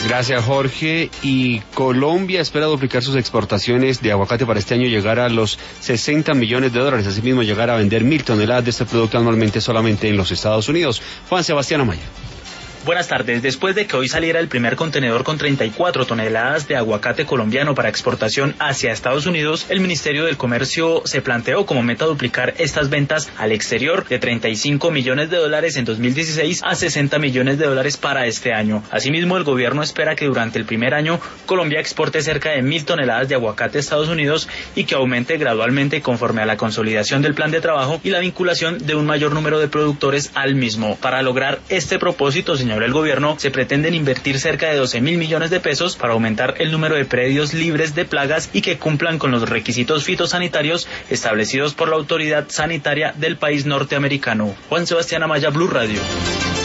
Gracias, Jorge. Y Colombia espera duplicar sus exportaciones de aguacate para este año, llegar a los $60 millones. Asimismo, llegar a vender 1.000 toneladas de este producto anualmente solamente en los Estados Unidos. Juan Sebastián Amaya. Buenas tardes. Después de que hoy saliera el primer contenedor con 34 toneladas de aguacate colombiano para exportación hacia Estados Unidos, el Ministerio del Comercio se planteó como meta duplicar estas ventas al exterior de $35 millones en 2016 a $60 millones para este año. Asimismo, el gobierno espera que durante el primer año Colombia exporte cerca de 1.000 toneladas de aguacate a Estados Unidos y que aumente gradualmente conforme a la consolidación del plan de trabajo y la vinculación de un mayor número de productores al mismo. Para lograr este propósito, señor el gobierno, se pretenden invertir cerca de 12.000 millones de pesos para aumentar el número de predios libres de plagas y que cumplan con los requisitos fitosanitarios establecidos por la autoridad sanitaria del país norteamericano. Juan Sebastián Amaya, Blue Radio.